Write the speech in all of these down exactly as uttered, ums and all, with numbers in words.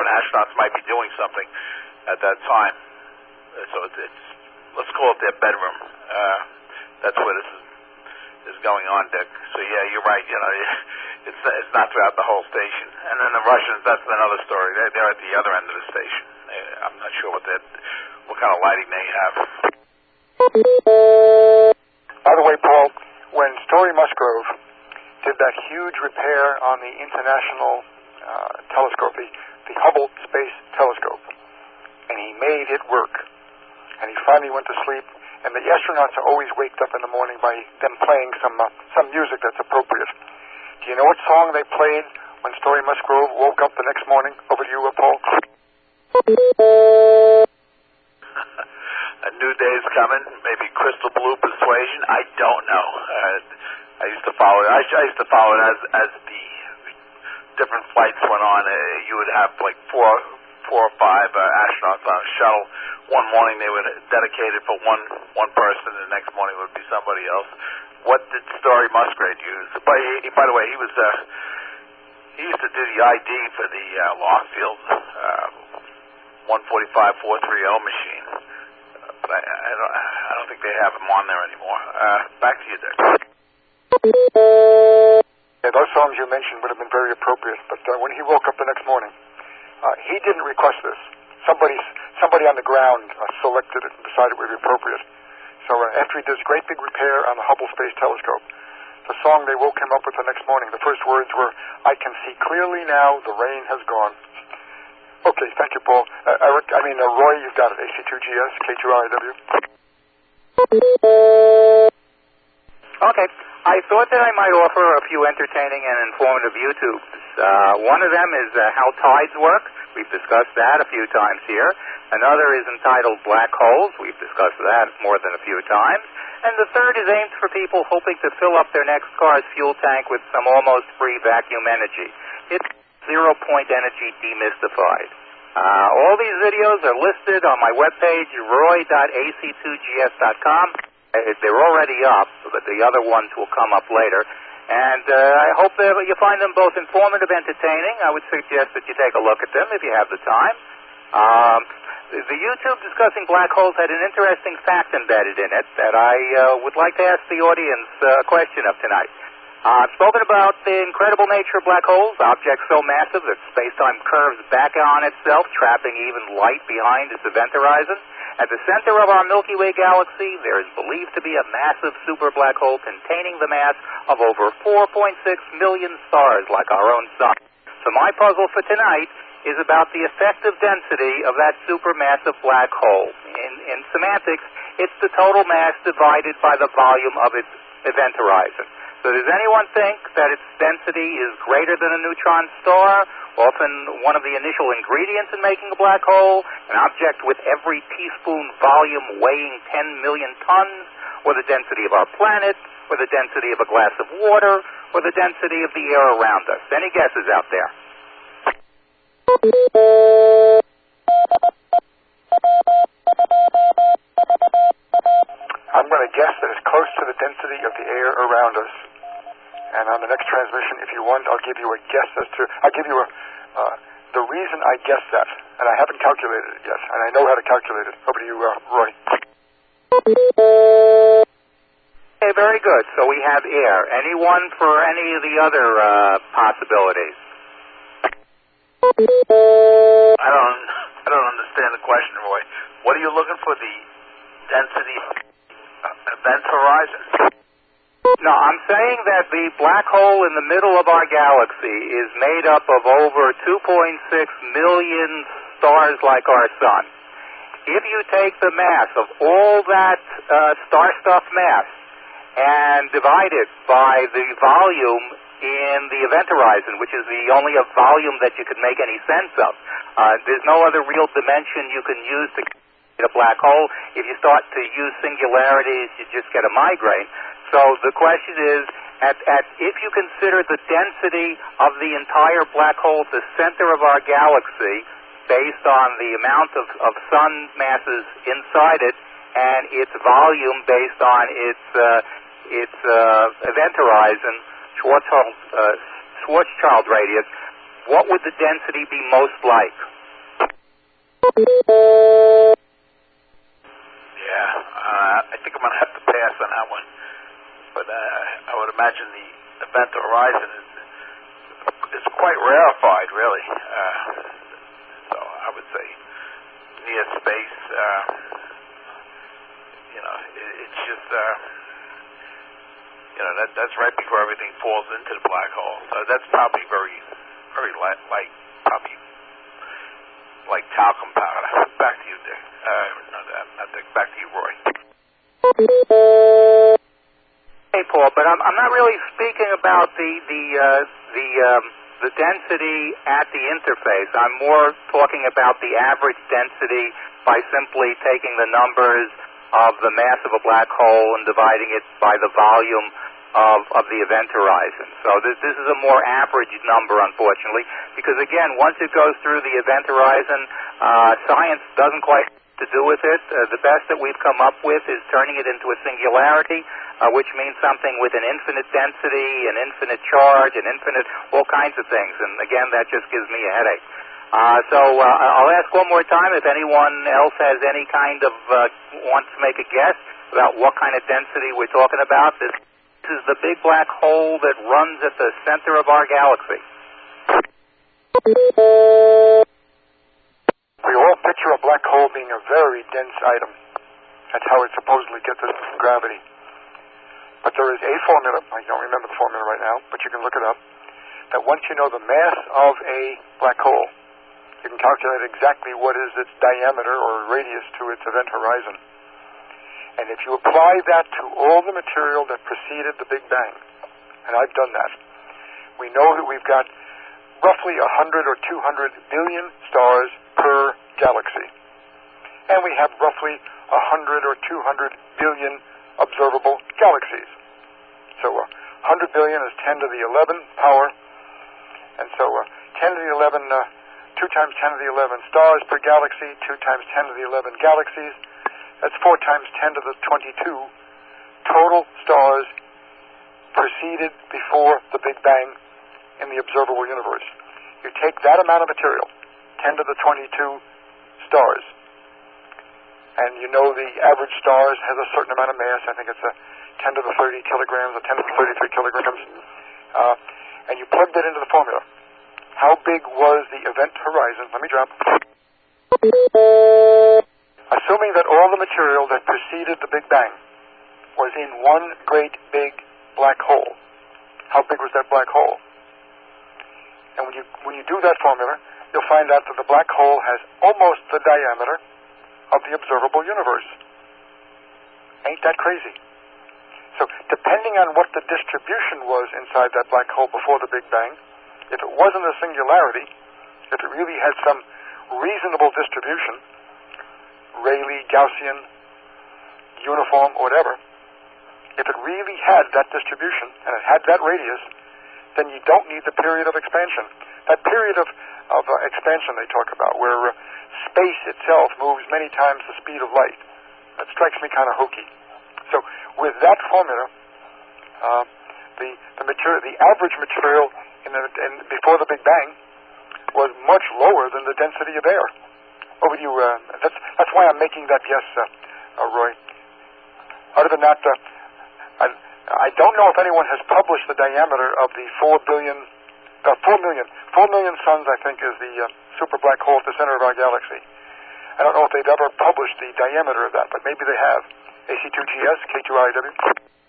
astronauts might be doing something at that time. Uh, so it's, it's let's call it their bedroom. Uh, that's where this is, is going on, Dick. So yeah, you're right. You know, it's it's not throughout the whole station. And then the Russians, that's another story. They're, they're at the other end of the station. They, I'm not sure what that what kind of lighting they have. By the way, Paul, when Story Musgrove did that huge repair on the International uh, Telescope, the, the Hubble Space Telescope, and he made it work, and he finally went to sleep, and the astronauts are always waked up in the morning by them playing some uh, some music that's appropriate. Do you know what song they played when Story Musgrove woke up the next morning? Over to you, uh, Paul. A new day's coming. Maybe Crystal Blue Persuasion. I don't know. Uh, I used to follow it. I, I used to follow it as as the different flights went on. Uh, you would have like four, four or five uh, astronauts on a shuttle. One morning they would dedicate it for one one person, and the next morning would be somebody else. What did Story Musgrave use? By, he, by the way, he was uh, he used to do the I D for the uh, Lockfield uh, one forty-five four thirty machine, uh, but I, I don't I don't think they have him on there anymore. Uh, back to you, Dick. Yeah, those songs you mentioned would have been very appropriate, but uh, when he woke up the next morning, uh, he didn't request this. Somebody, somebody on the ground uh, selected it and decided it would be appropriate. So uh, after he did this great big repair on the Hubble Space Telescope, the song they woke him up with the next morning, the first words were, "I can see clearly now, the rain has gone." Okay, thank you, Paul. Uh, Eric, I mean, uh, Roy, you've got it. A C two G S, K two R I W. Okay. I thought that I might offer a few entertaining and informative YouTubes. Uh, one of them is uh, How Tides Work. We've discussed that a few times here. Another is entitled Black Holes. We've discussed that more than a few times. And the third is aimed for people hoping to fill up their next car's fuel tank with some almost free vacuum energy. It's zero-point energy demystified. Uh, all these videos are listed on my webpage, roy dot a c two g s dot com. They're already up, but the other ones will come up later. And uh, I hope that you find them both informative, entertaining. I would suggest that you take a look at them if you have the time. Um, the YouTube discussing black holes had an interesting fact embedded in it that I uh, would like to ask the audience uh, a question of tonight. Uh, I've spoken about the incredible nature of black holes, objects so massive that space-time curves back on itself, trapping even light behind its event horizon. At the center of our Milky Way galaxy, there is believed to be a massive super black hole containing the mass of over four point six million stars like our own sun. So my puzzle for tonight is about the effective density of that supermassive black hole. In, in semantics, it's the total mass divided by the volume of its event horizon. So does anyone think that its density is greater than a neutron star, often one of the initial ingredients in making a black hole, an object with every teaspoon volume weighing ten million tons, or the density of our planet, or the density of a glass of water, or the density of the air around us? Any guesses out there? I'm going to guess that it's close to the density of the air around us. And on the next transmission, if you want, I'll give you a guess as to, I'll give you a, uh, the reason I guess that. And I haven't calculated it yet, and I know how to calculate it. Over to you, uh, Roy. Okay, very good. So we have air. Anyone for any of the other uh, possibilities? I don't, I don't understand the question, Roy. What are you looking for? The density of event horizon? No, I'm saying that the black hole in the middle of our galaxy is made up of over two point six million stars like our sun. If you take the mass of all that uh, star-stuffed mass and divide it by the volume in the event horizon, which is the only a volume that you could make any sense of, uh, there's no other real dimension you can use to get a black hole. If you start to use singularities, you just get a migraine. So the question is, at, at, if you consider the density of the entire black hole at the center of our galaxy, based on the amount of, of sun masses inside it, and its volume based on its uh, its uh, event horizon, Schwarzschild, uh, Schwarzschild radius, what would the density be most like? Yeah, uh, I think I'm going to have to pass on that one. But uh, I would imagine the event horizon is, is quite rarefied, really. Uh, so I would say near space, uh, you know, it, it's just, uh, you know, that that's right before everything falls into the black hole. So that's probably very, very light, like probably like talcum powder. Back to you, Dick. Uh, no, not Dick. Back to you, Roy. Hey, Paul, but I'm, I'm not really speaking about the the uh, the um, the density at the interface. I'm more talking about the average density by simply taking the numbers of the mass of a black hole and dividing it by the volume of, of the event horizon. So this, this is a more average number, unfortunately, because, again, once it goes through the event horizon, uh, science doesn't quite have to do with it. Uh, the best that we've come up with is turning it into a singularity, uh, which means something with an infinite density, an infinite charge, an infinite all kinds of things. And, again, that just gives me a headache. Uh, so uh, I'll ask one more time if anyone else has any kind of, uh, wants to make a guess about what kind of density we're talking about. This is the big black hole that runs at the center of our galaxy. We all picture a black hole being a very dense item. That's how it supposedly gets its gravity. But there is a formula, I don't remember the formula right now, but you can look it up, that once you know the mass of a black hole, you can calculate exactly what is its diameter or radius to its event horizon. And if you apply that to all the material that preceded the Big Bang, and I've done that, we know that we've got roughly one hundred or two hundred billion stars per galaxy. And we have roughly one hundred or two hundred billion observable galaxies. So uh, one hundred billion is ten to the eleven power, and so uh, ten to the eleven, uh, two times ten to the eleven stars per galaxy, two times ten to the eleven galaxies, that's four times ten to the twenty-two total stars preceded before the Big Bang in the observable universe. You take that amount of material, ten to the twenty-two stars, and you know the average stars has a certain amount of mass. I think it's a ten to the thirty kilograms or ten to the thirty-three kilograms. Uh, and you plug that into the formula. How big was the event horizon? Let me drop. Assuming that all the material that preceded the Big Bang was in one great big black hole, how big was that black hole? And when you when you do that formula, you'll find out that the black hole has almost the diameter of the observable universe. Ain't that crazy? So depending on what the distribution was inside that black hole before the Big Bang, if it wasn't a singularity, if it really had some reasonable distribution, Rayleigh, Gaussian, uniform, whatever, if it really had that distribution and it had that radius, then you don't need the period of expansion. That period of, of uh, expansion they talk about, where uh, space itself moves many times the speed of light, that strikes me kind of hokey. So with that formula, uh, the the material, the average material in the, in, before the Big Bang was much lower than the density of air. Over to you. Uh, that's that's why I'm making that guess, uh, uh, Roy. Other than that, uh, I I don't know if anyone has published the diameter of the four billion, uh, four million, four million suns. I think is the uh, super black hole at the center of our galaxy. I don't know if they've ever published the diameter of that, but maybe they have. A C two G S, K two I W.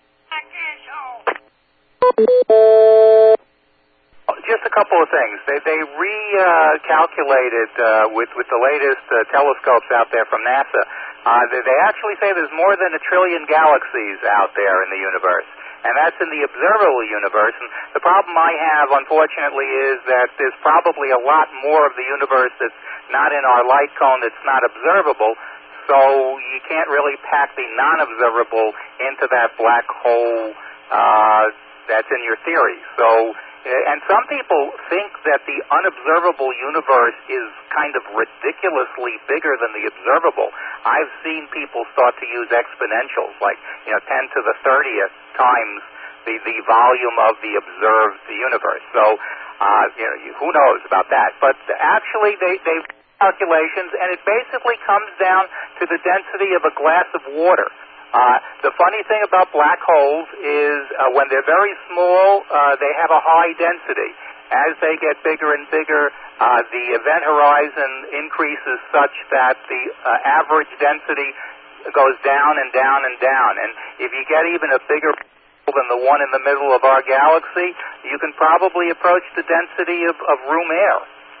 Just a couple of things. They they recalculated uh, uh, with with the latest uh, telescopes out there from NASA. Uh, they, they actually say there's more than a trillion galaxies out there in the universe, and that's in the observable universe. And the problem I have, unfortunately, is that there's probably a lot more of the universe that's not in our light cone, that's not observable. So you can't really pack the non-observable into that black hole uh, that's in your theory. So, and some people think that the unobservable universe is kind of ridiculously bigger than the observable. I've seen people start to use exponentials, like you know, ten to the thirtieth times the the volume of the observed universe. So, uh, you know, who knows about that? But actually, they they've calculations, and it basically comes down to the density of a glass of water. Uh, the funny thing about black holes is uh, when they're very small, uh, they have a high density. As they get bigger and bigger, uh, the event horizon increases such that the uh, average density goes down and down and down. And if you get even a bigger than the one in the middle of our galaxy, you can probably approach the density of, of room air.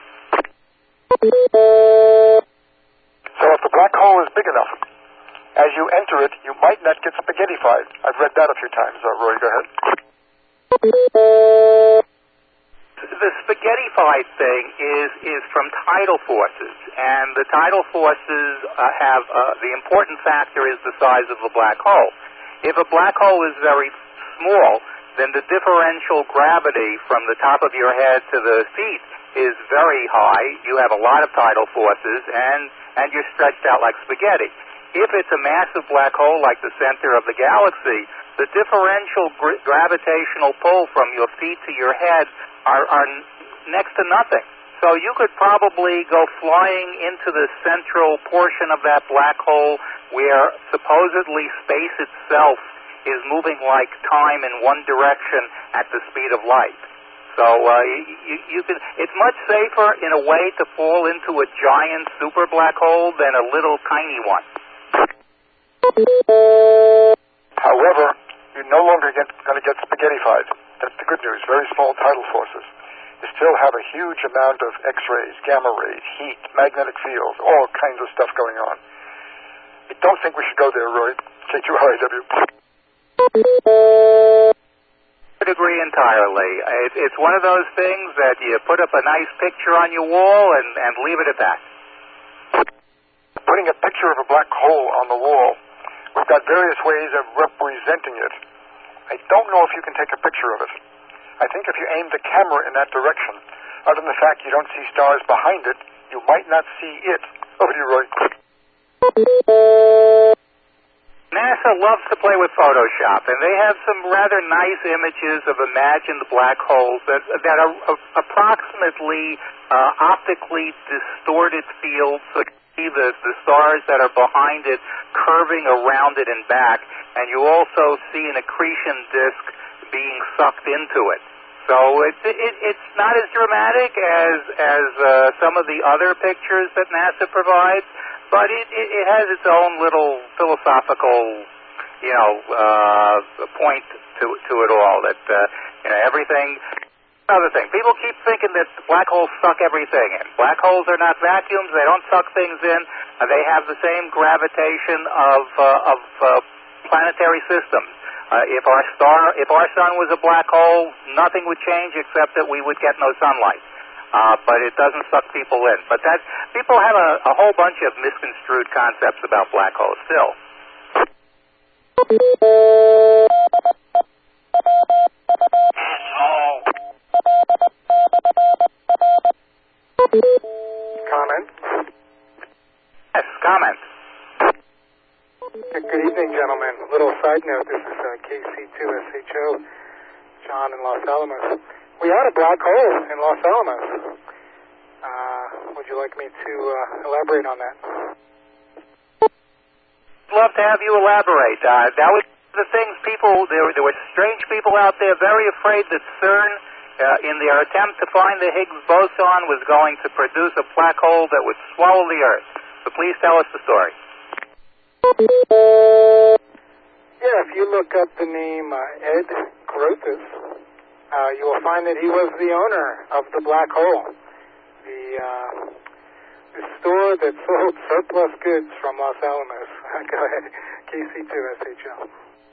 So if the black hole is big enough, as you enter it, you might not get spaghettified. I've read that a few times. Uh, Roy, go ahead. The spaghettified thing is is from tidal forces, and the tidal forces uh, have uh, the important factor is the size of the black hole. If a black hole is very small, then the differential gravity from the top of your head to the feet is very high. You have a lot of tidal forces, and, and you're stretched out like spaghetti. If it's a massive black hole like the center of the galaxy, the differential gr- gravitational pull from your feet to your head are, are n- next to nothing. So you could probably go flying into the central portion of that black hole where supposedly space itself is moving like time in one direction at the speed of light. So uh, you, you can, it's much safer in a way to fall into a giant super black hole than a little tiny one. However, you're no longer going to get spaghettified. That's the good news. Very small tidal forces. You still have a huge amount of X-rays, gamma rays, heat, magnetic fields, all kinds of stuff going on. I don't think we should go there, Roy. K two R A W. I agree entirely. It, it's one of those things that you put up a nice picture on your wall and, and leave it at that. Putting a picture of a black hole on the wall, we've got various ways of representing it. I don't know if you can take a picture of it. I think if you aim the camera in that direction, other than the fact you don't see stars behind it, you might not see it. Over to you, Roy. NASA loves to play with Photoshop, and they have some rather nice images of imagined black holes that, that are uh, approximately uh, optically distorted fields. So you see the, the stars that are behind it curving around it and back, and you also see an accretion disk being sucked into it. So it, it, it's not as dramatic as, as uh, some of the other pictures that NASA provides, but it, it, it has its own little philosophical, you know, uh, point to to it all. That uh, you know, everything. Another thing, people keep thinking that black holes suck everything in. Black holes are not vacuums; they don't suck things in. Uh, they have the same gravitation of uh, of uh, planetary systems. Uh, if our star, if our sun was a black hole, nothing would change except that we would get no sunlight. Uh, but it doesn't suck people in. But that people have a, a whole bunch of misconstrued concepts about black holes still. Comment? Yes, comment. Good evening, gentlemen. A little side note, this is uh, K C two S H O, John in Los Alamos. We had a black hole in Los Alamos. Uh, would you like me to uh, elaborate on that? I'd love to have you elaborate. Uh, that was the things people, there, there were strange people out there very afraid that CERN, uh, in their attempt to find the Higgs boson, was going to produce a black hole that would swallow the Earth. So please tell us the story. Yeah, if you look up the name uh, Ed Grothus, uh, you will find that he was the owner of the black hole, the, uh, the store that sold surplus goods from Los Alamos. Go ahead, K C two S H O.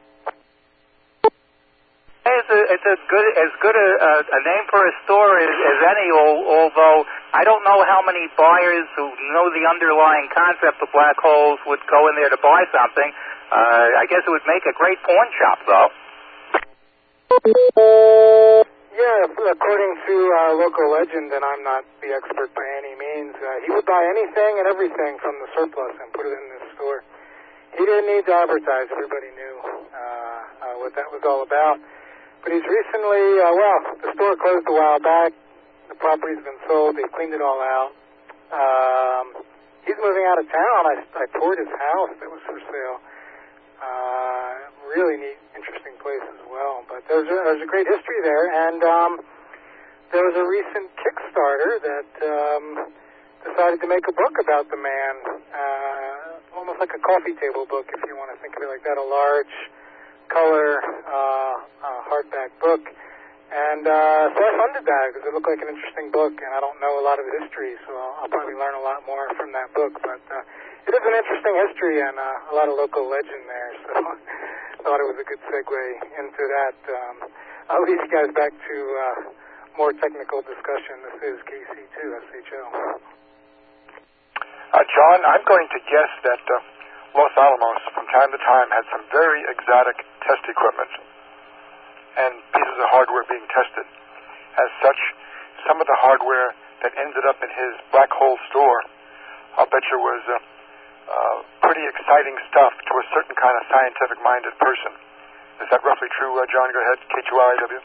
It's a, it's a good, as good a, a, a name for a store as, as any, although I don't know how many buyers who know the underlying concept of black holes would go in there to buy something. Uh, I guess it would make a great pawn shop, though. Yeah, according to uh, local legend, and I'm not the expert by any means, uh, he would buy anything and everything from the surplus and put it in this store. He didn't need to advertise. Everybody knew uh, uh, what that was all about. But he's recently, uh, well, the store closed a while back. The property's been sold. They cleaned it all out. Um, moving out of town, I, I toured his house that was for sale. Uh, really neat, interesting place as well. But there's a, there's a great history there, and um, there was a recent Kickstarter that um, decided to make a book about the man, uh, almost like a coffee table book, if you want to think of it like that, a large color uh, uh, hardback book. And uh, so I funded that because it looked like an interesting book, and I don't know a lot of the history, so I'll, I'll probably learn a lot more from that book. But uh, it is an interesting history and uh, a lot of local legend there, so I thought it was a good segue into that. Um, I'll leave you guys back to uh, more technical discussion. This is K C two S H O. Uh, John, I'm going to guess that uh, Los Alamos, from time to time, had some very exotic test equipment and pieces of hardware being tested. As such, some of the hardware that ended up in his black hole store, I'll bet you was uh, uh, pretty exciting stuff to a certain kind of scientific-minded person. Is that roughly true, uh, John? Go ahead, K two R I W.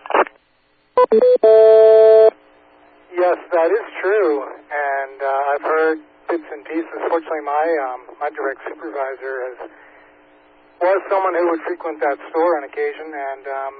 Yes, that is true, and uh, I've heard bits and pieces. Fortunately, my um, my direct supervisor has was someone who would frequent that store on occasion, and um,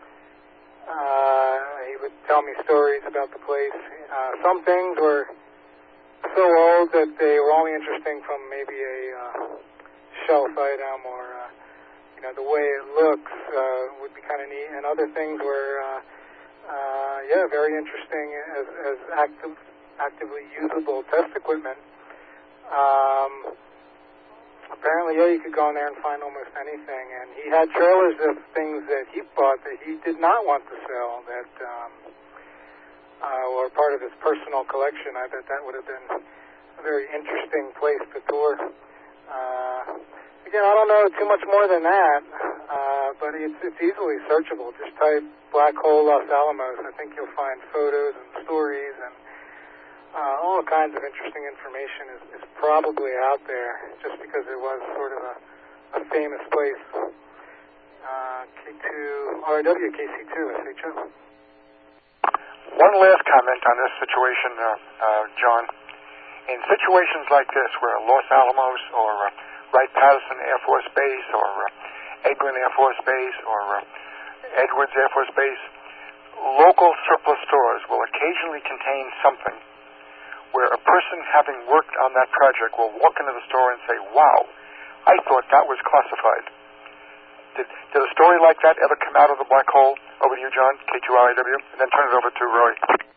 Uh, he would tell me stories about the place. Uh, some things were so old that they were only interesting from maybe a uh, shelf item or, uh, you know, the way it looks uh, would be kind of neat. And other things were, uh, uh, yeah, very interesting as, as active, actively usable test equipment. Um, Apparently, yeah, you could go in there and find almost anything. And he had trailers of things that he bought that he did not want to sell that um, uh, were part of his personal collection. I bet that would have been a very interesting place to tour. Uh, again, I don't know too much more than that, uh, but it's, it's easily searchable. Just type Black Hole Los Alamos. I think you'll find photos and stories and Uh, all kinds of interesting information is, is probably out there just because it was sort of a, a famous place. Uh, K two R W, K C two S H O. One last comment on this situation, uh, uh, John. In situations like this where Los Alamos or uh, Wright-Patterson Air Force Base or uh, Edwin Air Force Base or uh, Edwards Air Force Base, local surplus stores will occasionally contain something where a person having worked on that project will walk into the store and say, wow, I thought that was classified. Did, did a story like that ever come out of the black hole? Over to you, John, K two R I W, and then turn it over to Roy.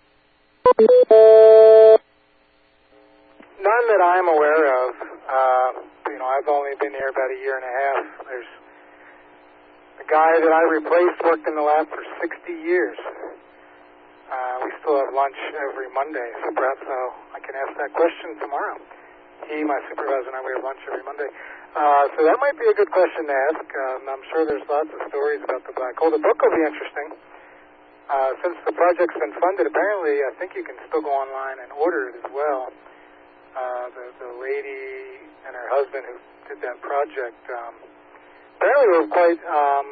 None that I'm aware of. Uh, you know, I've only been here about a year and a half. There's a guy that I replaced worked in the lab for sixty years. Uh, we still have lunch every Monday, so perhaps I'll, I can ask that question tomorrow. He, my supervisor, and I, we have lunch every Monday. Uh, so that might be a good question to ask. Um, I'm sure there's lots of stories about the black hole. The book will be interesting. Uh, since the project's been funded, apparently I think you can still go online and order it as well. Uh, the, the lady and her husband who did that project um, apparently were quite... Um,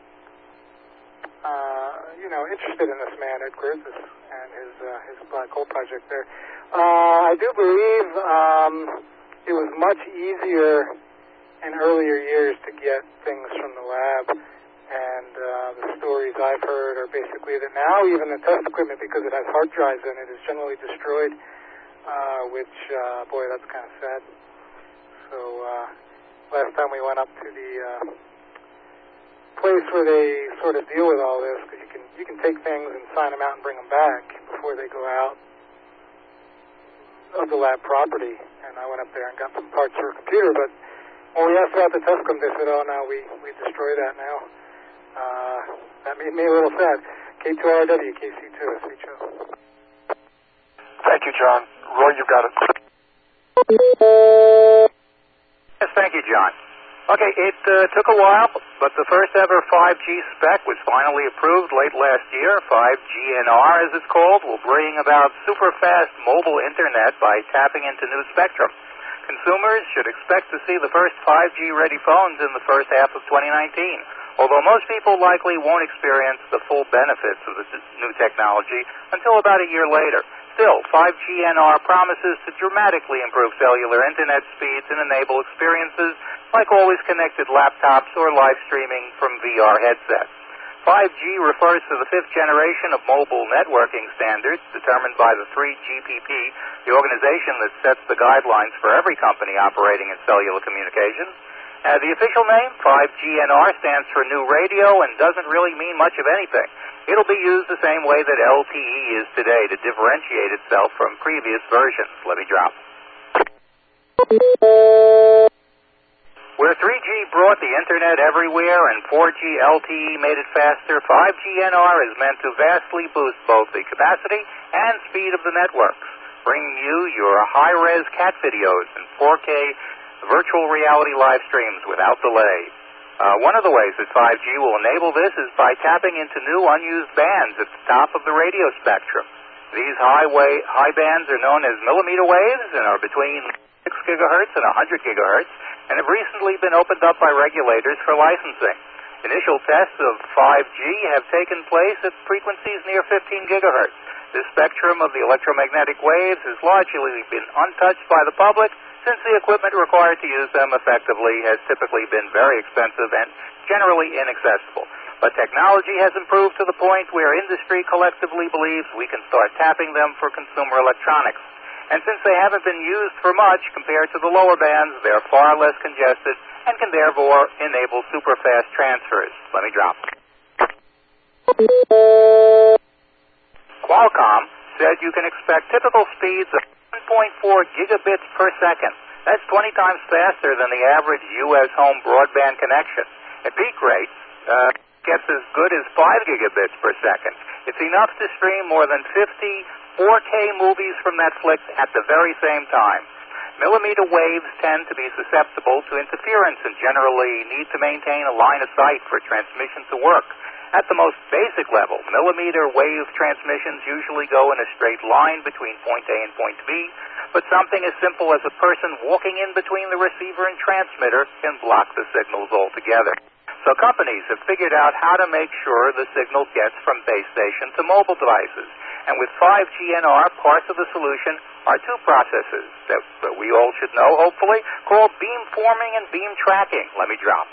Uh, you know, interested in this man, Ed Griffiths, and his uh, his black hole project there. Uh, I do believe um, it was much easier in earlier years to get things from the lab, and uh, the stories I've heard are basically that now even the test equipment, because it has hard drives in it, is generally destroyed, uh, which, uh, boy, that's kind of sad. So uh, last time we went up to the... Uh, place where they sort of deal with all this, because you can you can take things and sign them out and bring them back before they go out of the lab property. And I went up there and got some parts for a computer, but when we asked about the test equipment, they said, oh, no, we, we destroy that now. Uh, that made me a little sad. K two R W, K C two S H O. Thank you, John. Roy, you got it. Yes, thank you, John. Okay, it uh, took a while, but the first ever five G spec was finally approved late last year. five G N R, as it's called, will bring about super-fast mobile internet by tapping into new spectrum. Consumers should expect to see the first five G ready phones in the first half of twenty nineteen, although most people likely won't experience the full benefits of the new technology until about a year later. Still, five G N R promises to dramatically improve cellular internet speeds and enable experiences like always connected laptops or live streaming from V R headsets. five G refers to the fifth generation of mobile networking standards determined by the three G P P, the organization that sets the guidelines for every company operating in cellular communications. Uh, the official name, five G N R, stands for New Radio and doesn't really mean much of anything. It'll be used the same way that L T E is today to differentiate itself from previous versions. Let me drop. Where three G brought the internet everywhere and four G L T E made it faster, five G N R is meant to vastly boost both the capacity and speed of the networks, bringing you your high-res cat videos and four K virtual reality live streams without delay. Uh, one of the ways that five G will enable this is by tapping into new unused bands at the top of the radio spectrum. These high, wa- high bands are known as millimeter waves and are between six gigahertz and one hundred gigahertz, and have recently been opened up by regulators for licensing. Initial tests of five G have taken place at frequencies near fifteen gigahertz. This spectrum of the electromagnetic waves has largely been untouched by the public, since the equipment required to use them effectively has typically been very expensive and generally inaccessible. But technology has improved to the point where industry collectively believes we can start tapping them for consumer electronics. And since they haven't been used for much compared to the lower bands, they're far less congested and can therefore enable super-fast transfers. Let me drop. Qualcomm said you can expect typical speeds of one point four gigabits per second. That's twenty times faster than the average U S home broadband connection. At peak rates, uh, gets as good as five gigabits per second. It's enough to stream more than fifty four K movies from Netflix at the very same time. Millimeter waves tend to be susceptible to interference and generally need to maintain a line of sight for transmission to work. At the most basic level, millimeter wave transmissions usually go in a straight line between point A and point B, but something as simple as a person walking in between the receiver and transmitter can block the signals altogether. So companies have figured out how to make sure the signal gets from base station to mobile devices. And with five G N R, parts of the solution are two processes that, that we all should know, hopefully, called beam forming and beam tracking. Let me drop.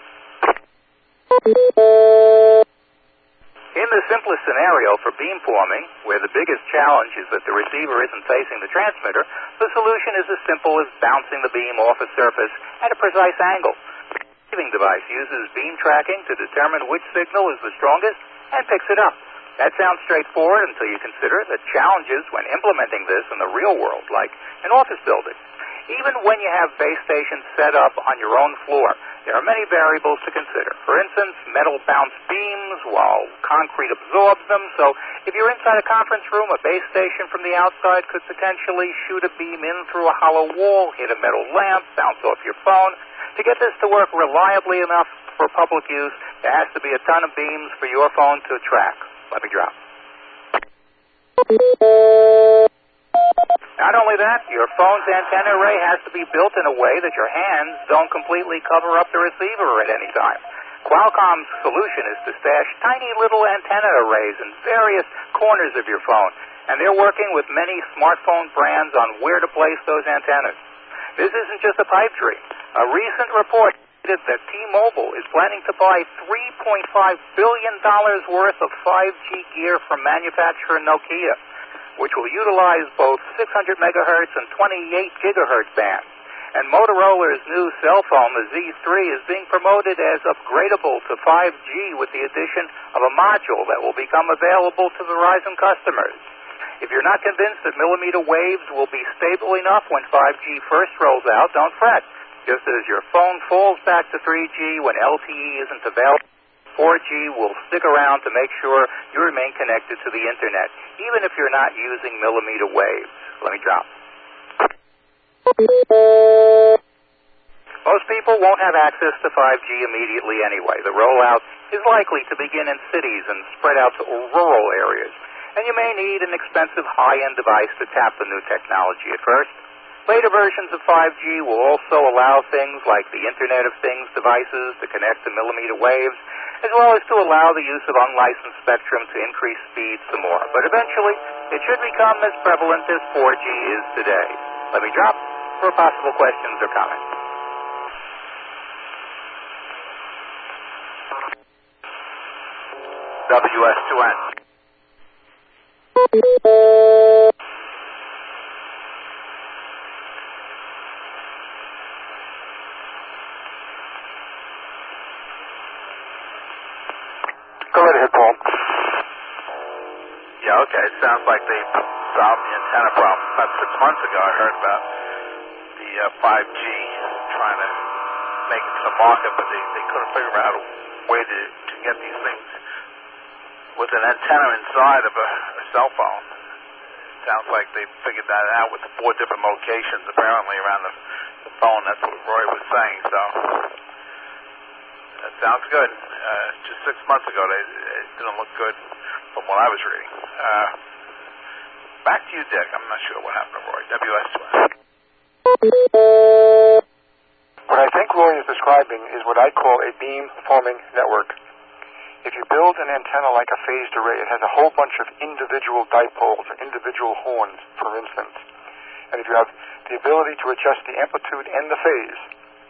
In the simplest scenario for beamforming, where the biggest challenge is that the receiver isn't facing the transmitter, the solution is as simple as bouncing the beam off a surface at a precise angle. The receiving device uses beam tracking to determine which signal is the strongest and picks it up. That sounds straightforward until you consider the challenges when implementing this in the real world, like an office building. Even when you have base stations set up on your own floor, there are many variables to consider. For instance, metal bounce beams while concrete absorbs them. So if you're inside a conference room, a base station from the outside could potentially shoot a beam in through a hollow wall, hit a metal lamp, bounce off your phone. To get this to work reliably enough for public use, there has to be a ton of beams for your phone to track. Let me drop. Not only that, your phone's antenna array has to be built in a way that your hands don't completely cover up the receiver at any time. Qualcomm's solution is to stash tiny little antenna arrays in various corners of your phone, and they're working with many smartphone brands on where to place those antennas. This isn't just a pipe dream. A recent report stated that T-Mobile is planning to buy three point five billion dollars worth of five G gear from manufacturer Nokia, which will utilize both six hundred megahertz and twenty-eight gigahertz bands. And Motorola's new cell phone, the Z three, is being promoted as upgradable to five G with the addition of a module that will become available to Verizon customers. If you're not convinced that millimeter waves will be stable enough when five G first rolls out, don't fret. Just as your phone falls back to three G when L T E isn't available, four G will stick around to make sure you remain connected to the internet, even if you're not using millimeter waves. Let me drop. Most people won't have access to five G immediately anyway. The rollout is likely to begin in cities and spread out to rural areas, and you may need an expensive high-end device to tap the new technology at first. Later versions of five G will also allow things like the Internet of Things devices to connect to millimeter waves, as well as to allow the use of unlicensed spectrum to increase speed some more. But eventually, it should become as prevalent as four G is today. Let me drop for possible questions or comments. W S two N. Go right ahead, Paul. Yeah, okay. It sounds like they solved the antenna problem. About six months ago, I heard about the uh, five G trying to make it to the market, but they, they couldn't figure out a way to, to get these things with an antenna inside of a, a cell phone. It sounds like they figured that out with the four different locations apparently around the, the phone. That's what Roy was saying. So that sounds good. Uh, just six months ago, they, it didn't look good from what I was reading. Uh, back to you, Dick. I'm not sure what happened to Roy. W S two N. What I think Roy is describing is what I call a beam-forming network. If you build an antenna like a phased array, it has a whole bunch of individual dipoles or individual horns, for instance. And if you have the ability to adjust the amplitude and the phase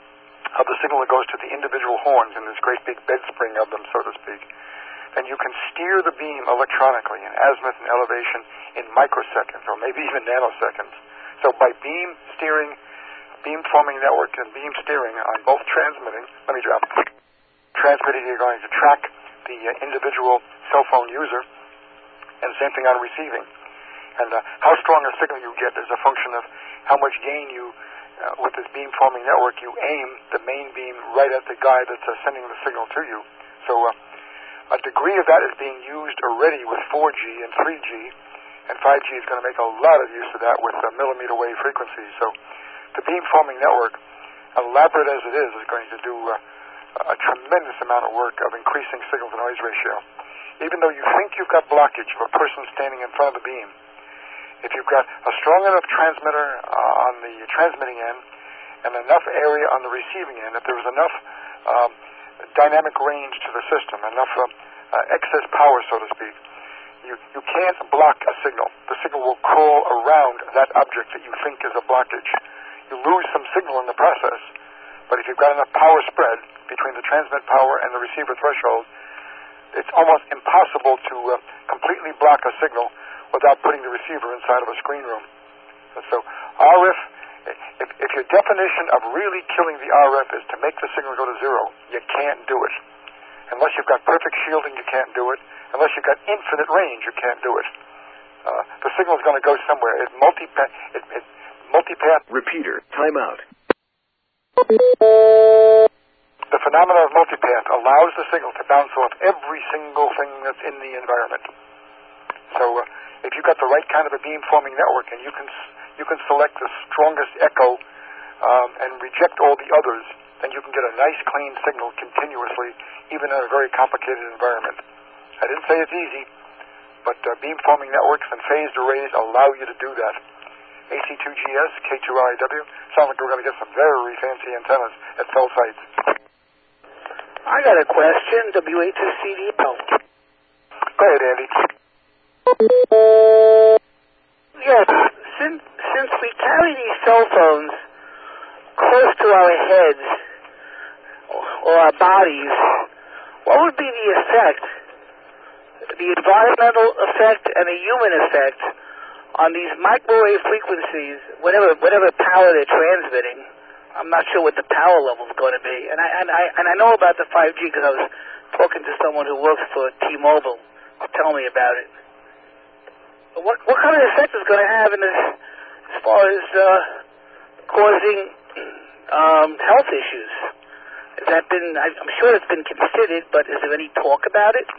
of the signal that goes to the individual horns in this great big bed spring of them, so to speak, then you can steer the beam electronically in azimuth and elevation in microseconds or maybe even nanoseconds. So by beam steering, beam-forming network and beam steering on both transmitting, let me drop, transmitting, you're going to track the uh, individual cell phone user, and same thing on receiving. And uh, how strong a signal you get is a function of how much gain you, uh, with this beam-forming network, you aim the main beam right at the guy that's uh, sending the signal to you. So uh, a degree of that is being used already with four G and three G, and five G is going to make a lot of use of that with uh, millimeter wave frequencies. So the beam-forming network, elaborate as it is, is going to do uh, a tremendous amount of work of increasing signal-to-noise ratio. Even though you think you've got blockage of a person standing in front of the beam, if you've got a strong enough transmitter uh, on the transmitting end and enough area on the receiving end, if there was enough um, dynamic range to the system, enough uh, uh, excess power, so to speak, you, you can't block a signal. The signal will crawl around that object that you think is a blockage. You lose some signal in the process, but if you've got enough power spread between the transmit power and the receiver threshold, it's almost impossible to uh, completely block a signal without putting the receiver inside of a screen room. And so R F, if, if your definition of really killing the R F is to make the signal go to zero, you can't do it. Unless you've got perfect shielding, you can't do it. Unless you've got infinite range, you can't do it. Uh, the signal is going to go somewhere. It multi-path. It, it multi-path. Repeater. Time out. The phenomenon of multipath allows the signal to bounce off every single thing that's in the environment. So uh, if you've got the right kind of a beam-forming network and you can you can select the strongest echo um, and reject all the others, then you can get a nice, clean signal continuously, even in a very complicated environment. I didn't say it's easy, but uh, beam-forming networks and phased arrays allow you to do that. A C two G S, K two L I W, sound like we're going to get some very fancy antennas at cell sites. I got a question. W A two C D P O. Go ahead, Andy. Yes, since, since we carry these cell phones close to our heads or our bodies, what would be the effect, the environmental effect and the human effect on these microwave frequencies, whatever whatever power they're transmitting? I'm not sure what the power level is going to be, and I and I and I know about the five G because I was talking to someone who works for T-Mobile to tell me about it. But what what kind of effect is going to have in this, as far as uh, causing um, health issues? Has that been? I, I'm sure it's been considered, but is there any talk about it?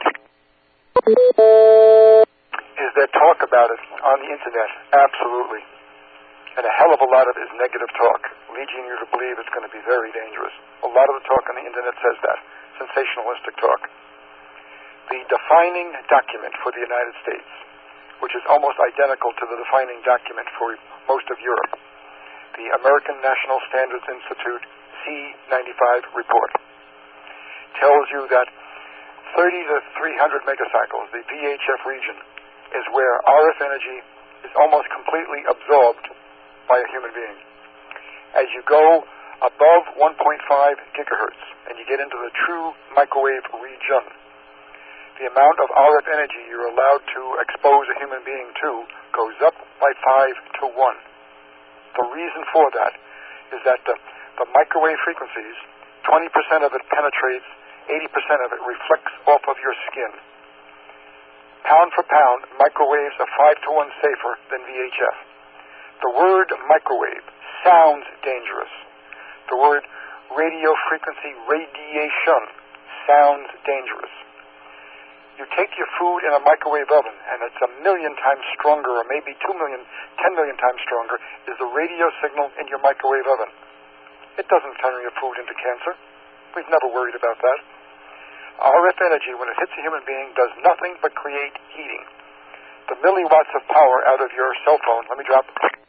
Is there talk about it on the internet? Absolutely. And a hell of a lot of it is negative talk, leading you to believe it's going to be very dangerous. A lot of the talk on the internet says that. Sensationalistic talk. The defining document for the United States, which is almost identical to the defining document for most of Europe, the American National Standards Institute C ninety-five report tells you that thirty to three hundred megacycles, the V H F region, is where R F energy is almost completely absorbed by a human being. As you go above one point five gigahertz and you get into the true microwave region, the amount of R F energy you're allowed to expose a human being to goes up by five to one. The reason for that is that the, the microwave frequencies, twenty percent of it penetrates, eighty percent of it reflects off of your skin. Pound for pound, microwaves are five to one safer than V H F. The word microwave sounds dangerous. The word radio frequency radiation sounds dangerous. You take your food in a microwave oven, and it's a million times stronger, or maybe two million, ten million times stronger, is the radio signal in your microwave oven. It doesn't turn your food into cancer. We've never worried about that. R F energy, when it hits a human being, does nothing but create heating. The milliwatts of power out of your cell phone, let me drop.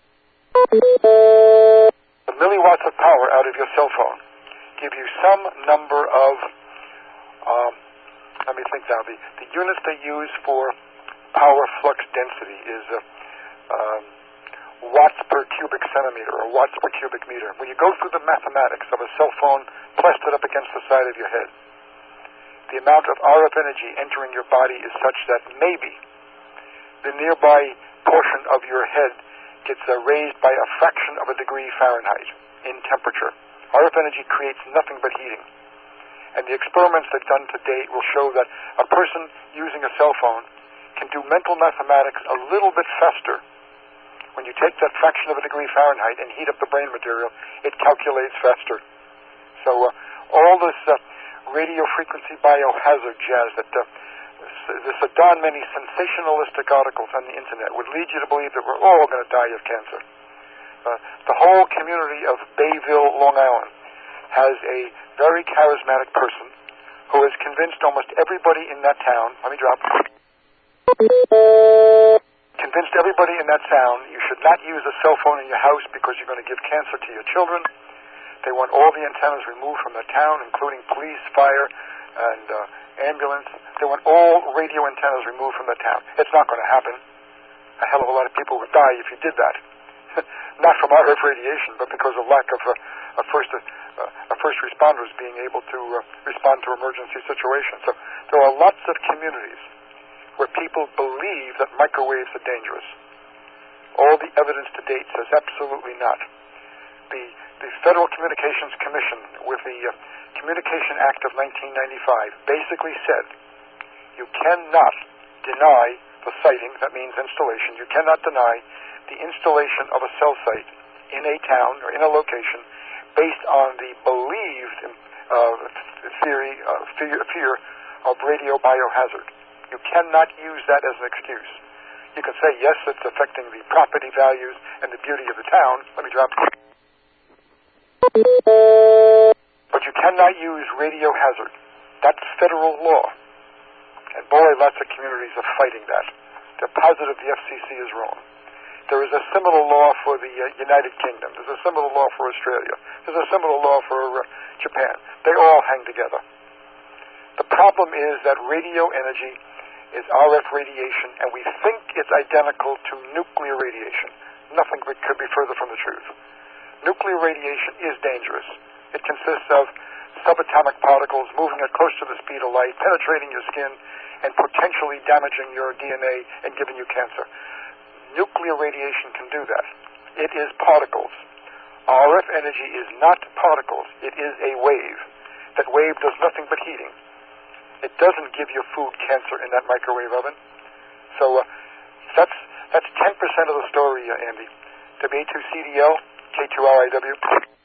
The milliwatts of power out of your cell phone give you some number of, um, let me think now, the, the units they use for power flux density is uh, um, watts per cubic centimeter or watts per cubic meter. When you go through the mathematics of a cell phone plastered up against the side of your head, the amount of R F energy entering your body is such that maybe the nearby portion of your head gets uh, raised by a fraction of a degree Fahrenheit in temperature. R F energy creates nothing but heating. And the experiments they've done to date will show that a person using a cell phone can do mental mathematics a little bit faster. When you take that fraction of a degree Fahrenheit and heat up the brain material, it calculates faster. So uh, all this uh, radio frequency biohazard jazz that uh, there's a darn many sensationalistic articles on the internet would lead you to believe that we're all going to die of cancer. Uh, the whole community of Bayville, Long Island, has a very charismatic person who has convinced almost everybody in that town, let me drop, convinced everybody in that town you should not use a cell phone in your house because you're going to give cancer to your children. They want all the antennas removed from the town, including police, fire, and uh, ambulance. They want all radio antennas removed from the town. It's not going to happen. A hell of a lot of people would die if you did that. Not from R F radiation, but because of lack of uh, a first uh, uh, first responders being able to uh, respond to emergency situations. So there are lots of communities where people believe that microwaves are dangerous. All the evidence to date says absolutely not. The the Federal Communications Commission, with the uh, Communication Act of nineteen ninety-five, basically said you cannot deny the siting, that means installation, you cannot deny the installation of a cell site in a town or in a location based on the believed uh, theory, uh, fear, fear of radio biohazard. You cannot use that as an excuse. You can say, yes, it's affecting the property values and the beauty of the town. Let me drop. But you cannot use radio hazard. That's federal law. And boy, lots of communities are fighting that. They're positive the F C C is wrong. There is a similar law for the uh, United Kingdom. There's a similar law for Australia. There's a similar law for uh, Japan. They all hang together. The problem is that radio energy is R F radiation, and we think it's identical to nuclear radiation. Nothing could be further from the truth. Nuclear radiation is dangerous. It consists of subatomic particles moving at close to the speed of light, penetrating your skin, and potentially damaging your D N A and giving you cancer. Nuclear radiation can do that. It is particles. R F energy is not particles. It is a wave. That wave does nothing but heating. It doesn't give your food cancer in that microwave oven. So uh, that's that's ten percent of the story, uh, Andy. W A two C D L, K two R I W.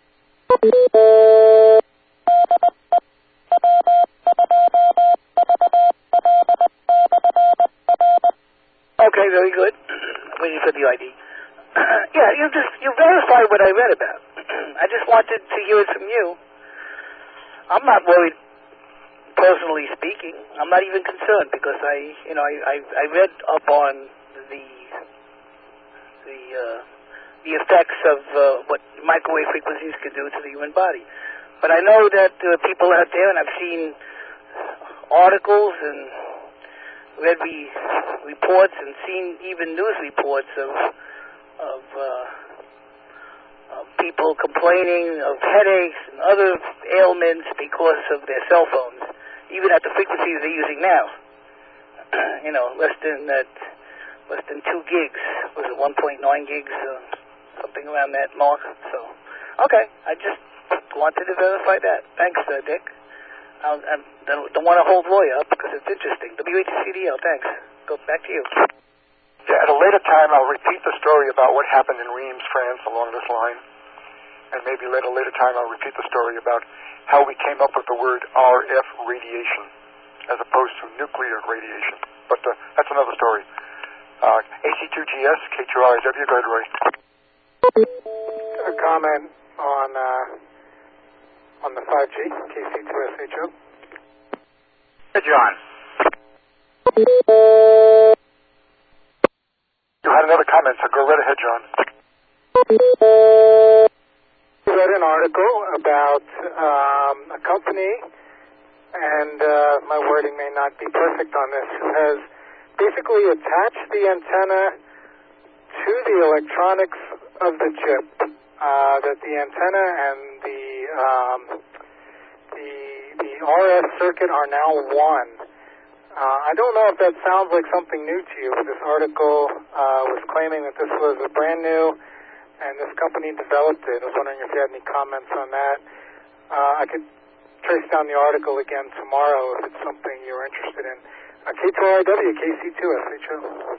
Okay, very good. Waiting for the I D. Yeah, you just you verified what I read about. I just wanted to hear it from you. I'm not worried, personally speaking. I'm not even concerned because I, you know, I I, I read up on the the uh, the effects of uh, what microwave frequencies can do to the human body. But I know that uh, people out there, and I've seen articles and read re- reports and seen even news reports of of, uh, of people complaining of headaches and other ailments because of their cell phones, even at the frequencies they're using now. You know, less than that, less than two gigs. Was it one point nine gigs? Uh, something around that mark. So, okay, I just wanted to verify that. Thanks, uh, Dick. I don't, don't want to hold Roy up because it's interesting. W H C D L, thanks. Go back to you. Yeah, at a later time, I'll repeat the story about what happened in Reims, France, along this line. And maybe at a later time, I'll repeat the story about how we came up with the word R F radiation as opposed to nuclear radiation. But uh, that's another story. Uh, A C two G S, K two R I W, go ahead, Roy. A comment on uh, on the five G, K C two S H O. Hey, John. You had another comment, so go right ahead, John. I read an article about um, a company, and uh, my wording may not be perfect on this, who has basically attached the antenna to the electronics of the chip, uh, that the antenna and the um, the the R F circuit are now one. Uh, I don't know if that sounds like something new to you, but this article uh, was claiming that this was a brand new, and this company developed it. I was wondering if you had any comments on that. Uh, I could trace down the article again tomorrow if it's something you're interested in. Uh, K two R I W, K C two S H O.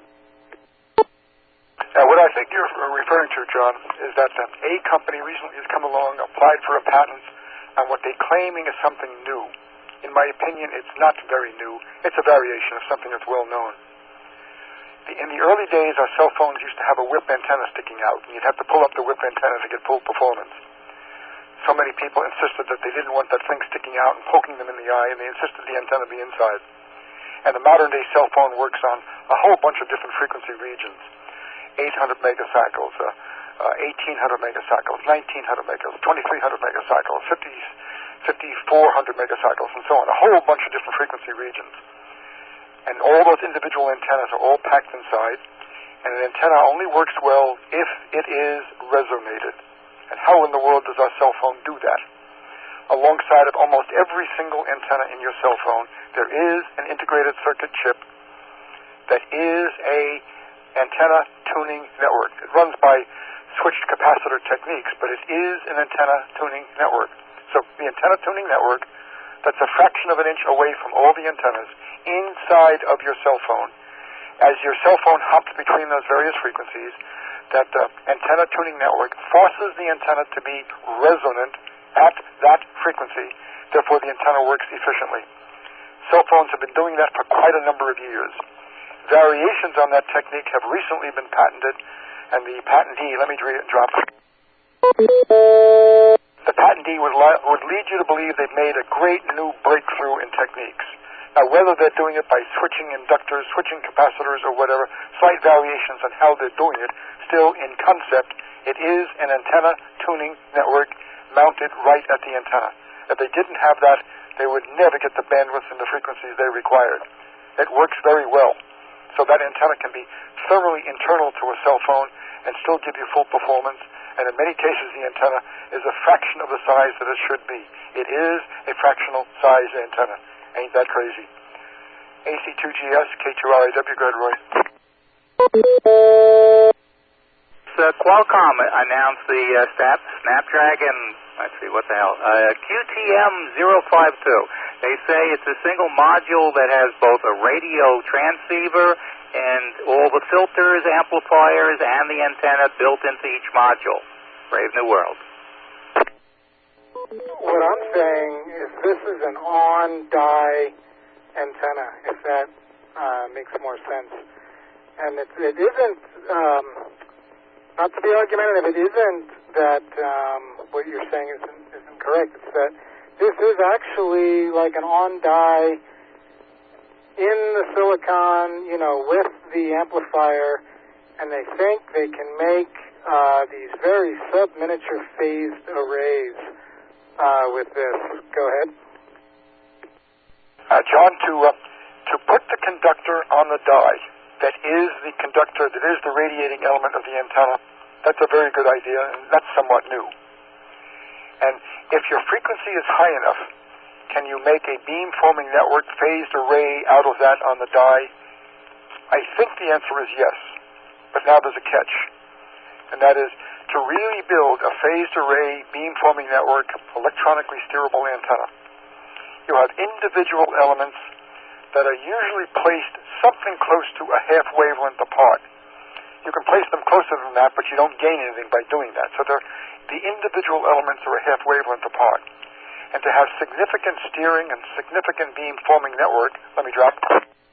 Now, what I think you're referring to, John, is that um, a company recently has come along, applied for a patent on what they're claiming is something new. In my opinion, it's not very new. It's a variation of something that's well known. The, in the early days, our cell phones used to have a whip antenna sticking out, and you'd have to pull up the whip antenna to get full performance. So many people insisted that they didn't want that thing sticking out and poking them in the eye, and they insisted the antenna be inside. And the modern-day cell phone works on a whole bunch of different frequency regions. eight hundred megacycles, uh, uh, eighteen hundred megacycles, nineteen hundred megacycles, twenty-three hundred megacycles, fifty, fifty-four hundred megacycles, and so on. A whole bunch of different frequency regions. And all those individual antennas are all packed inside, and an antenna only works well if it is resonated. And how in the world does our cell phone do that? Alongside of almost every single antenna in your cell phone, there is an integrated circuit chip that is a antenna tuning network. It runs by switched capacitor techniques, but it is an antenna tuning network. So the antenna tuning network, that's a fraction of an inch away from all the antennas inside of your cell phone. As your cell phone hops between those various frequencies, that uh, antenna tuning network forces the antenna to be resonant at that frequency. Therefore, the antenna works efficiently. Cell phones have been doing that for quite a number of years. Variations on that technique have recently been patented, and the patentee, let me drop. The patentee would, li- would lead you to believe they've made a great new breakthrough in techniques. Now, whether they're doing it by switching inductors, switching capacitors, or whatever, slight variations on how they're doing it, still in concept, it is an antenna tuning network mounted right at the antenna. If they didn't have that, they would never get the bandwidth and the frequencies they required. It works very well. So that antenna can be thoroughly internal to a cell phone and still give you full performance. And in many cases, the antenna is a fraction of the size that it should be. It is a fractional size antenna. Ain't that crazy? A C two G S, K two R I W, go ahead, Roy. So Qualcomm announced the uh, Snap, Snapdragon, let's see, what the hell, uh, Q T M zero five two. They say it's a single module that has both a radio transceiver and all the filters, amplifiers, and the antenna built into each module. Brave new world. What I'm saying is this is an on-die antenna, if that uh, makes more sense. And it, it isn't, um, not to be argumentative, it isn't that um, what you're saying isn't, isn't correct. It's that this is actually like an on-die in the silicon, you know, with the amplifier, and they think they can make uh, these very sub-miniature phased arrays uh, with this. Go ahead. Uh, John, to uh, to put the conductor on the die that is the conductor, that is the radiating element of the antenna, that's a very good idea, and that's somewhat new. And if your frequency is high enough, can you make a beam-forming network phased array out of that on the die? I think the answer is yes, but now there's a catch, and that is to really build a phased array beam-forming network electronically steerable antenna. You have individual elements that are usually placed something close to a half wavelength apart. You can place them closer than that, but you don't gain anything by doing that. So the individual elements are a half wavelength apart. And to have significant steering and significant beam-forming network, let me drop.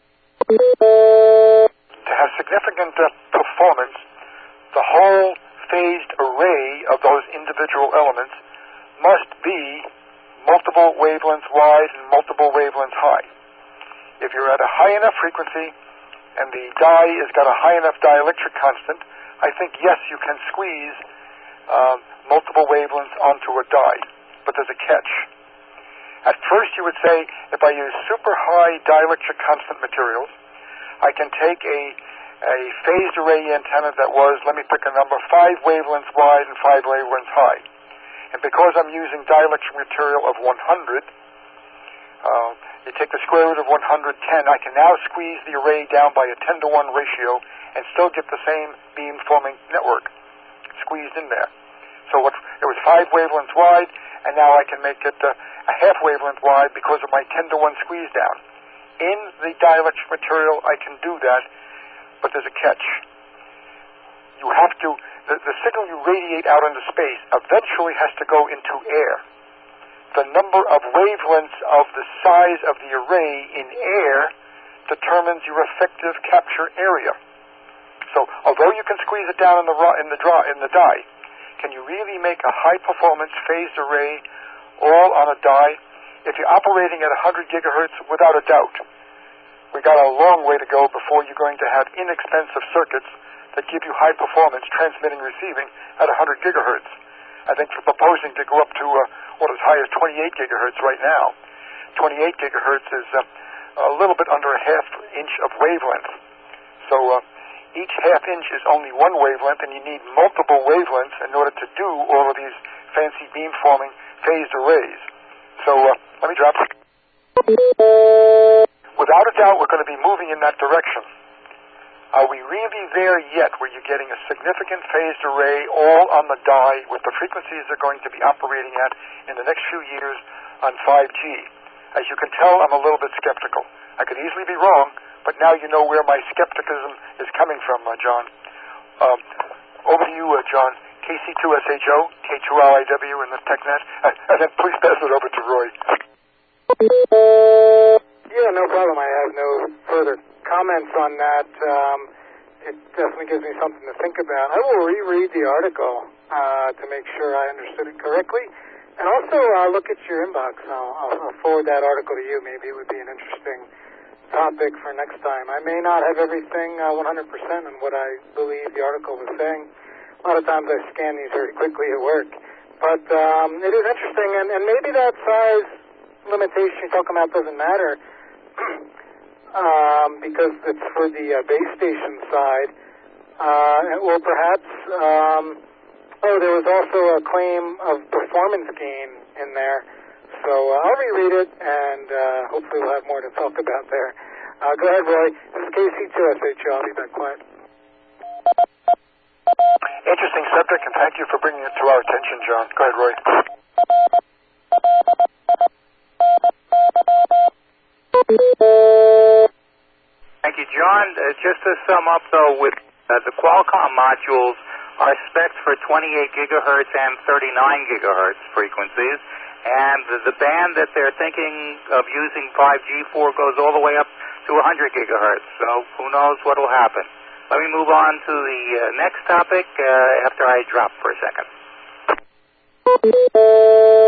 To have significant uh, performance, the whole phased array of those individual elements must be multiple wavelengths wide and multiple wavelengths high. If you're at a high enough frequency and the die has got a high enough dielectric constant, I think, yes, you can squeeze um, multiple wavelengths onto a die. But there's a catch. At first you would say, if I use super high dielectric constant materials, I can take a, a phased array antenna that was, let me pick a number, five wavelengths wide and five wavelengths high. And because I'm using dielectric material of one hundred, uh, you take the square root of one hundred ten, I can now squeeze the array down by a ten to one ratio and still get the same beam-forming network squeezed in there. So what, it was five wavelengths wide, and now I can make it uh, a half wavelength wide because of my ten to one squeeze down. In the dielectric material, I can do that, but there's a catch. You have to, the, the signal you radiate out into space eventually has to go into air. The number of wavelengths of the size of the array in air determines your effective capture area. So, although you can squeeze it down in the in the draw in the die, can you really make a high-performance phased array all on a die? If you're operating at one hundred gigahertz, without a doubt, we got a long way to go before you're going to have inexpensive circuits that give you high performance transmitting receiving at one hundred gigahertz. I think for proposing to go up to uh, what as high as twenty-eight gigahertz right now. twenty-eight gigahertz is uh, a little bit under a half inch of wavelength. So uh, each half inch is only one wavelength, and you need multiple wavelengths in order to do all of these fancy beam-forming phased arrays. So uh, let me drop. Without a doubt, we're going to be moving in that direction. Are we really there yet where you're getting a significant phased array all on the die with the frequencies they're going to be operating at in the next few years on five G? As you can tell, I'm a little bit skeptical. I could easily be wrong, but now you know where my skepticism is coming from, uh, John. Um, over to you, uh, John. K C two S H O, K two L I W in the TechNet. Uh, and then please pass it over to Roy. Yeah, no problem. I have no further comments on that. Um, it definitely gives me something to think about. I will reread the article uh, to make sure I understood it correctly. And also uh, look at your inbox. I'll, I'll, I'll forward that article to you. Maybe it would be an interesting topic for next time. I may not have everything uh, one hundred percent on what I believe the article was saying. A lot of times I scan these very quickly at work. But um, it is interesting, and, and maybe that size limitation you're talking about doesn't matter um, because it's for the uh, base station side. Uh, or perhaps, um, oh, there was also a claim of performance gain in there. So uh, I'll reread it, and uh, hopefully we'll have more to talk about there. Uh, go ahead, Roy. This is K C two S H O. I'll be back quiet. Interesting subject, and thank you for bringing it to our attention, John. Go ahead, Roy. Thank you, John. Uh, just to sum up, though, with uh, the Qualcomm modules are specced for twenty-eight gigahertz and thirty-nine gigahertz frequencies, and the, the band that they're thinking of using five G for goes all the way up to one hundred gigahertz, so who knows what will happen. Let me move on to the uh, next topic uh, after I drop for a second.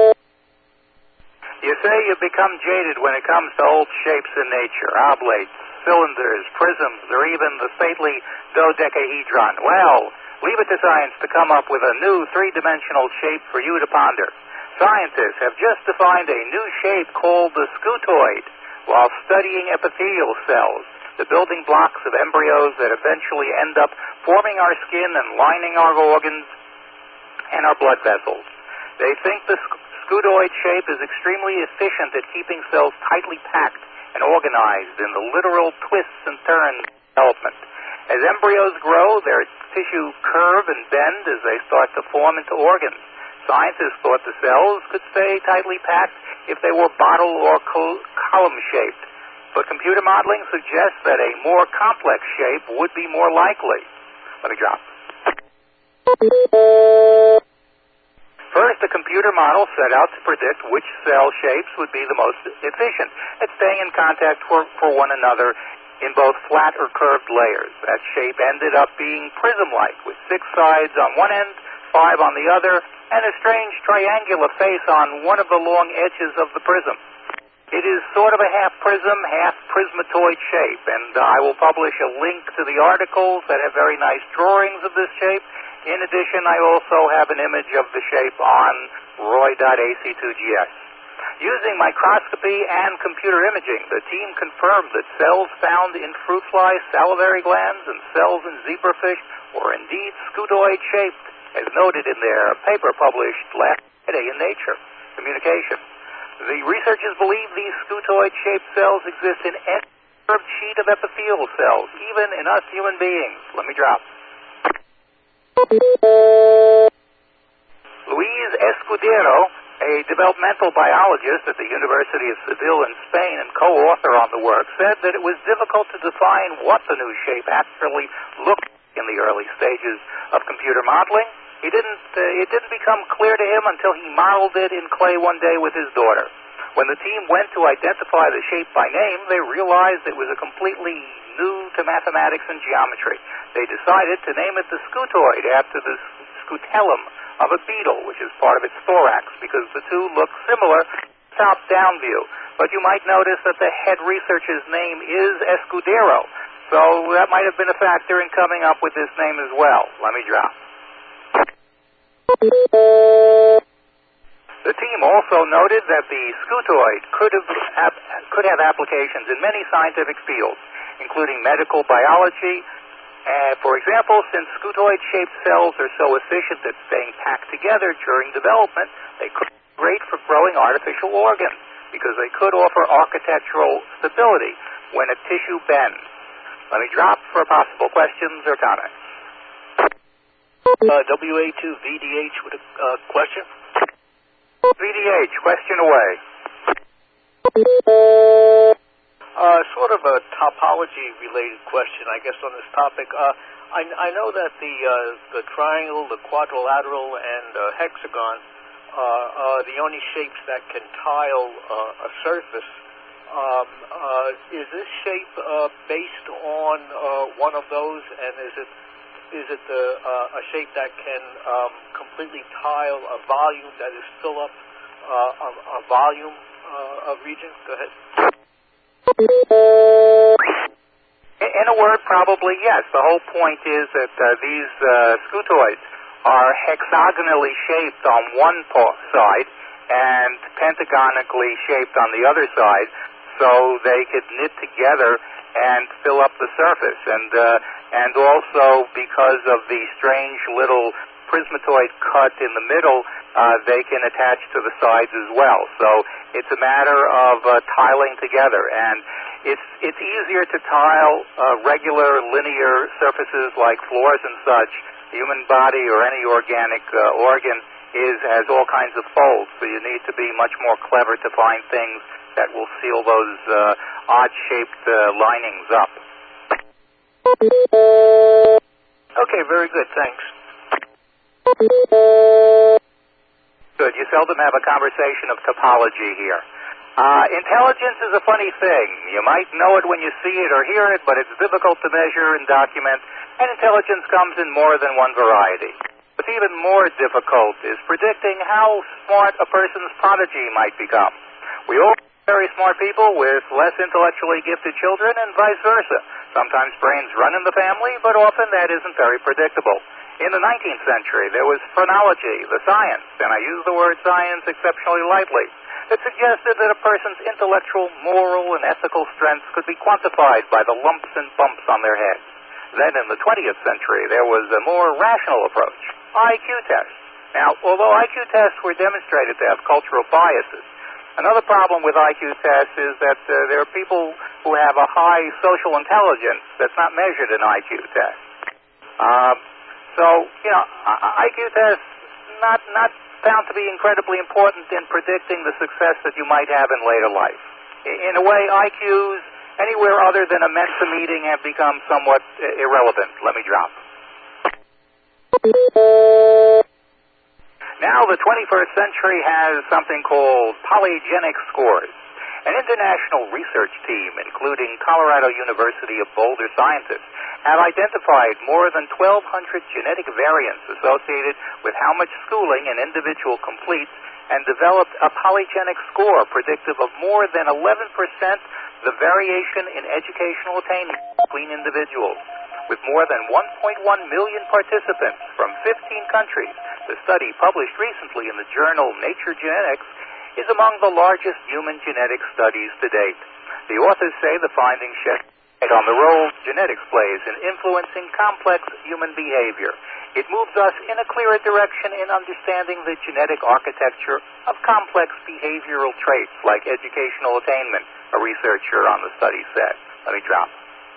You say you become jaded when it comes to old shapes in nature, oblates, cylinders, prisms, or even the stately dodecahedron. Well, leave it to science to come up with a new three-dimensional shape for you to ponder. Scientists have just defined a new shape called the scutoid while studying epithelial cells, the building blocks of embryos that eventually end up forming our skin and lining our organs and our blood vessels. They think the scutoid shape is extremely efficient at keeping cells tightly packed and organized in the literal twists and turns of development. As embryos grow, their tissue curve and bend as they start to form into organs. Scientists thought the cells could stay tightly packed if they were bottle or col- column-shaped, but computer modeling suggests that a more complex shape would be more likely. Let me drop. First, the computer model set out to predict which cell shapes would be the most efficient at staying in contact for, for one another in both flat or curved layers. That shape ended up being prism-like, with six sides on one end, five on the other, and a strange triangular face on one of the long edges of the prism. It is sort of a half prism, half prismatoid shape, and I will publish a link to the articles that have very nice drawings of this shape. In addition, I also have an image of the shape on roy dot a c two g s. Using microscopy and computer imaging, the team confirmed that cells found in fruit flies, salivary glands, and cells in zebrafish were indeed scutoid-shaped, as noted in their paper published last Friday in Nature Communication. The researchers believe these scutoid-shaped cells exist in any curved sheet of epithelial cells, even in us human beings. Let me drop. Luis Escudero, a developmental biologist at the University of Seville in Spain and co-author on the work, said that it was difficult to define what the new shape actually looked like in the early stages of computer modeling. He didn't, uh, it didn't become clear to him until he modeled it in clay one day with his daughter. When the team went to identify the shape by name, they realized it was a completely new to mathematics and geometry. They decided to name it the scutoid after the scutellum of a beetle, which is part of its thorax, because the two look similar top-down view. But you might notice that the head researcher's name is Escudero, so that might have been a factor in coming up with this name as well. Let me drop. The team also noted that the scutoid could have, could have applications in many scientific fields, including medical biology. Uh, for example, since scutoid-shaped cells are so efficient at staying packed together during development, they could be great for growing artificial organs, because they could offer architectural stability when a tissue bends. Let me drop for possible questions or comments. Uh, W A two V D H with a uh, question. V D H, question away. Uh, sort of a topology-related question, I guess, on this topic. Uh, I, I know that the uh, the triangle, the quadrilateral, and uh, hexagon uh, are the only shapes that can tile uh, a surface. Um, uh, is this shape uh, based on uh, one of those, and is it is it the, uh, a shape that can um, completely tile a volume that is fill up uh, a, a volume uh, of region? Go ahead. In a word, probably yes. The whole point is that uh, these uh, scutoids are hexagonally shaped on one side and pentagonically shaped on the other side, so they could knit together and fill up the surface. And uh, and also because of the strange little prismatoid cut in the middle, uh, they can attach to the sides as well. So it's a matter of uh, tiling together. And it's it's easier to tile uh, regular linear surfaces like floors and such. The human body or any organic uh, organ is has all kinds of folds, so you need to be much more clever to find things that will seal those uh, odd-shaped uh, linings up. Okay, very good. Thanks. Good. You seldom have a conversation of topology here. Uh, intelligence is a funny thing. You might know it when you see it or hear it, but it's difficult to measure and document, and intelligence comes in more than one variety. What's even more difficult is predicting how smart a person's prodigy might become. We all very smart people with less intellectually gifted children and vice versa. Sometimes brains run in the family, but often that isn't very predictable. In the nineteenth century, there was phrenology, the science, and I use the word science exceptionally lightly, that suggested that a person's intellectual, moral, and ethical strengths could be quantified by the lumps and bumps on their heads. Then in the twentieth century, there was a more rational approach, I Q tests. Now, although I Q tests were demonstrated to have cultural biases, another problem with I Q tests is that uh, there are people who have a high social intelligence that's not measured in I Q tests. Um, so, you know, I Q tests not not found to be incredibly important in predicting the success that you might have in later life. In a way, I Qs anywhere other than a Mensa meeting have become somewhat irrelevant. Let me drop. Now the twenty-first century has something called polygenic scores. An international research team, including Colorado University of Boulder scientists, have identified more than twelve hundred genetic variants associated with how much schooling an individual completes and developed a polygenic score predictive of more than eleven percent the variation in educational attainment between individuals. With more than one point one million participants from fifteen countries, the study published recently in the journal Nature Genetics is among the largest human genetic studies to date. The authors say the findings shed light on the role genetics plays in influencing complex human behavior. It moves us in a clearer direction in understanding the genetic architecture of complex behavioral traits like educational attainment, a researcher on the study said. Let me drop.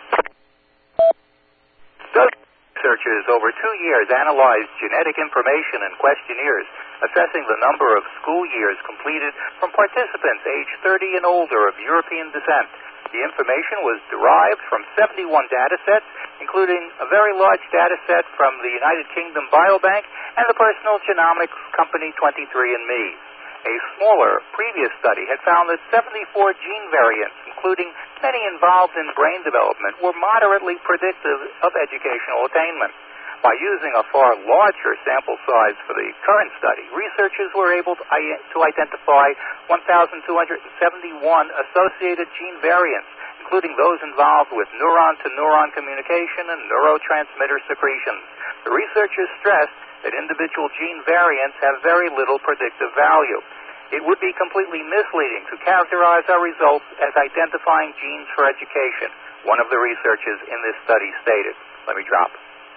Researchers over two years analyzed genetic information and questionnaires assessing the number of school years completed from participants aged thirty and older of European descent. The information was derived from seventy-one data sets, including a very large data set from the United Kingdom Biobank and the personal genomics company twenty-three and me. A smaller previous study had found that seventy-four gene variants, including many involved in brain development, were moderately predictive of educational attainment. By using a far larger sample size for the current study, researchers were able to, to identify one thousand two hundred seventy-one associated gene variants, including those involved with neuron-to-neuron communication and neurotransmitter secretions. The researchers stressed that individual gene variants have very little predictive value. It would be completely misleading to characterize our results as identifying genes for education, one of the researchers in this study stated. Let me drop.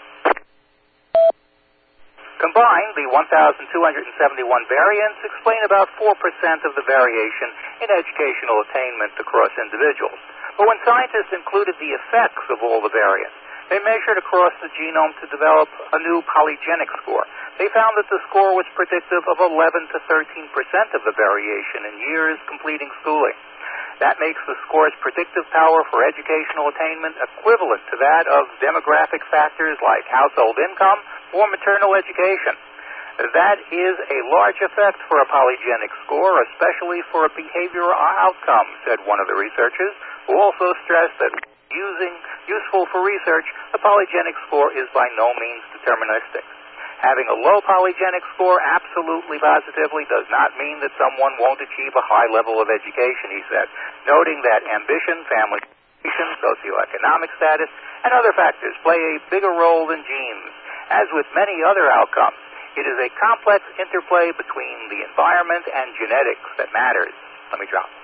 Combined, the one thousand two hundred seventy-one variants explain about four percent of the variation in educational attainment across individuals. But when scientists included the effects of all the variants, they measured across the genome to develop a new polygenic score. They found that the score was predictive of eleven to thirteen percent of the variation in years completing schooling. That makes the score's predictive power for educational attainment equivalent to that of demographic factors like household income or maternal education. That is a large effect for a polygenic score, especially for a behavioral outcome, said one of the researchers, who also stressed that using useful for research, a polygenic score is by no means deterministic. Having a low polygenic score absolutely positively does not mean that someone won't achieve a high level of education, he said, noting that ambition, family situation, socioeconomic status, and other factors play a bigger role than genes. As with many other outcomes, it is a complex interplay between the environment and genetics that matters. Let me drop.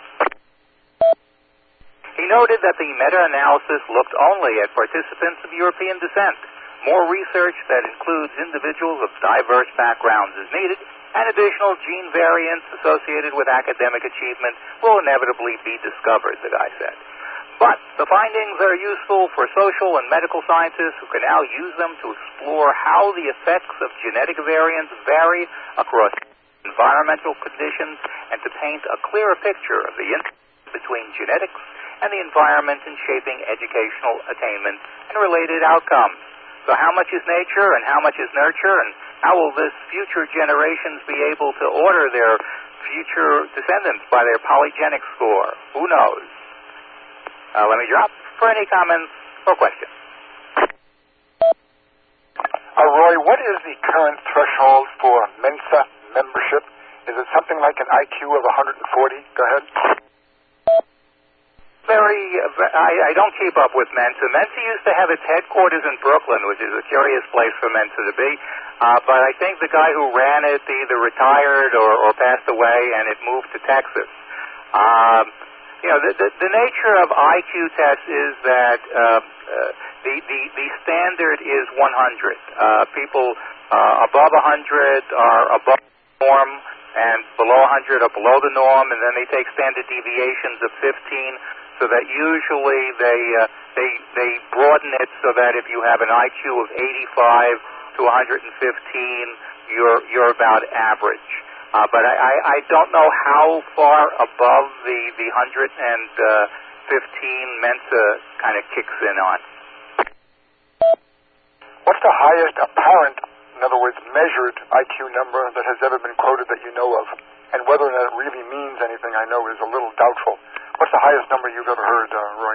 He noted that the meta-analysis looked only at participants of European descent. More research that includes individuals of diverse backgrounds is needed, and additional gene variants associated with academic achievement will inevitably be discovered, the guy said. But the findings are useful for social and medical scientists who can now use them to explore how the effects of genetic variants vary across environmental conditions and to paint a clearer picture of the interaction between genetics and the environment in shaping educational attainment and related outcomes. So how much is nature and how much is nurture, and how will this future generations be able to order their future descendants by their polygenic score? Who knows? Uh, let me drop for any comments or questions. Uh, Roy, what is the current threshold for Mensa membership? Is it something like an I Q of one hundred forty? Go ahead. very, I, I don't keep up with Mensa. Mensa used to have its headquarters in Brooklyn, which is a curious place for Mensa to be. Uh, but I think the guy who ran it either retired or, or passed away, and it moved to Texas. Um, you know, the, the, the nature of I Q tests is that uh, uh, the, the, the standard is one hundred. Uh, people uh, above one hundred are above the norm, and below one hundred are below the norm, and then they take standard deviations of fifteen, so that usually they uh, they they broaden it so that if you have an I Q of eighty-five to one hundred fifteen, you're you're about average. Uh, but I, I, I don't know how far above the the one hundred fifteen Mensa kind of kicks in on. What's the highest apparent, in other words, measured I Q number that has ever been quoted that you know of? And whether or not it really means anything, I know, is a little doubtful. What's the highest number you've ever heard, uh, Roy?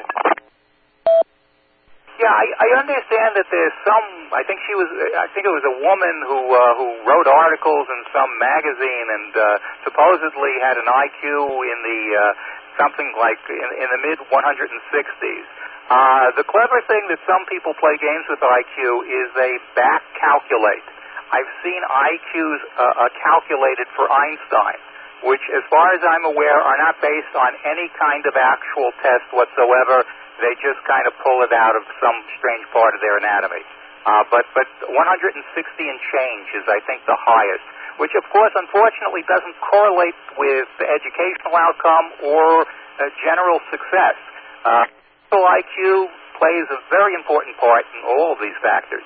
Yeah, I, I understand that there's some. I think she was. I think it was a woman who uh, who wrote articles in some magazine and uh, supposedly had an I Q in the uh, something like in, in the mid one hundred sixties. Uh, the clever thing that some people play games with I Q is they back calculate. I've seen I Qs uh, uh, calculated for Einstein, which, as far as I'm aware, are not based on any kind of actual test whatsoever. They just kind of pull it out of some strange part of their anatomy. Uh, but, but one hundred sixty and change is, I think, the highest, which, of course, unfortunately doesn't correlate with the educational outcome or uh, general success. Uh, I Q plays a very important part in all of these factors.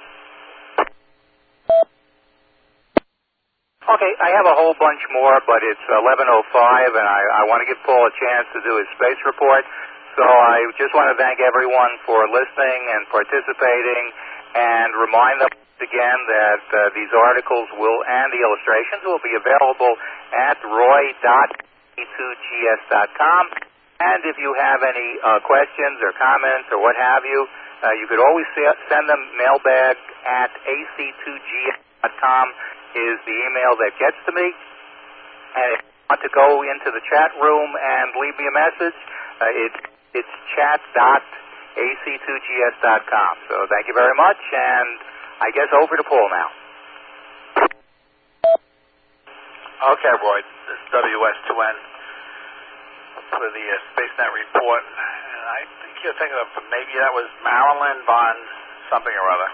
Okay, I have a whole bunch more, but it's eleven oh five, and I, I want to give Paul a chance to do his space report. So I just want to thank everyone for listening and participating, and remind them again that uh, these articles will and the illustrations will be available at roy dot a two g s dot com. And if you have any uh, questions or comments or what have you, uh, you could always send them. Mailbag at a c two g s dot com is the email that gets to me. And if you want to go into the chat room and leave me a message, uh, it's It's chat dot a c two g s dot com. So thank you very much, and I guess over to Paul now. Okay, Roy, this is W S two N for the uh, SpaceNet report. And I think you're thinking of maybe that was Marilyn Von something or other.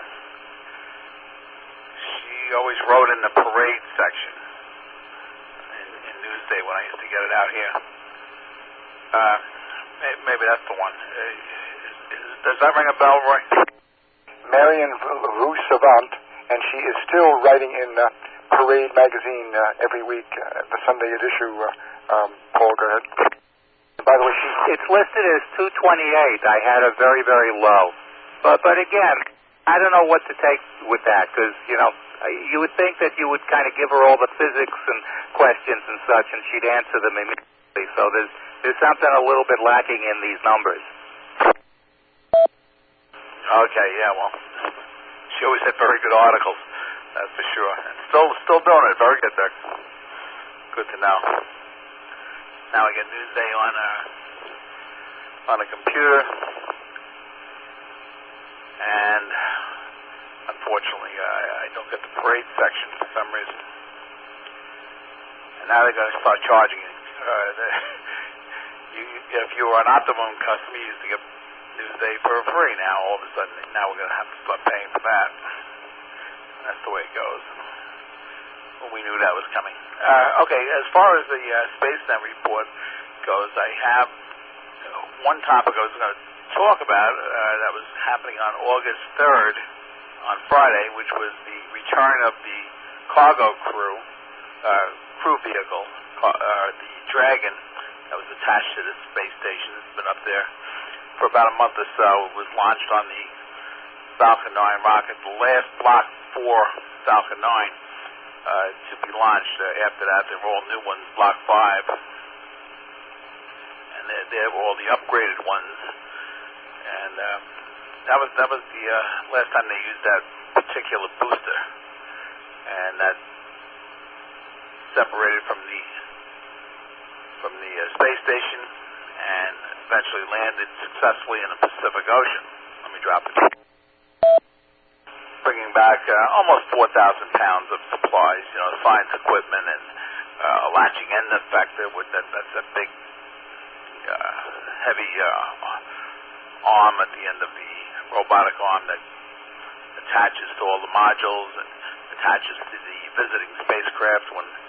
She always wrote in the parade section in, in Newsday when I used to get it out here. Uh, Maybe that's the one. Uh, is, is, does that ring a bell, Roy? Marion Rue Savant, and she is still writing in uh, Parade magazine uh, every week, uh, the Sunday issue. Uh, um, Paul, go ahead. By the way, she... It's listed as two twenty-eight. I had a very, very low. But, but again, I don't know what to take with that, because, you know, you would think that you would kind of give her all the physics and questions and such, and she'd answer them immediately. So there's... There's something a little bit lacking in these numbers. Okay, yeah, well, she always had very good articles, that's for sure. And still still doing it, very good there. Good to know. Now we get Newsday on a, on a computer. And unfortunately, I, I don't get the parade section for some reason. And now they're going to start charging you. Uh, You, if you were an Optimum customer, you used to get Newsday for free. Now, all of a sudden, now we're going to have to start paying for that. That's the way it goes. Well, we knew that was coming. Uh, okay, as far as the uh, SpaceNet report goes, I have uh, one topic I was going to talk about uh, that was happening on August third, on Friday, which was the return of the cargo crew, uh, crew vehicle, uh, the Dragon, that was attached to the space station. It's been up there for about a month or so. It was launched on the Falcon nine rocket. The last Block four Falcon nine uh, to be launched. Uh, after that, there were all new ones, Block five. And they're, they're all the upgraded ones. And uh, that was that was the uh, last time they used that particular booster. And that separated from the from the uh, space station, and eventually landed successfully in the Pacific Ocean. Let me drop it. Bringing back uh, almost four thousand pounds of supplies, you know, science equipment and uh, a latching end effector. With that, that's a big, uh, heavy uh, arm at the end of the robotic arm that attaches to all the modules and attaches to the visiting spacecraft when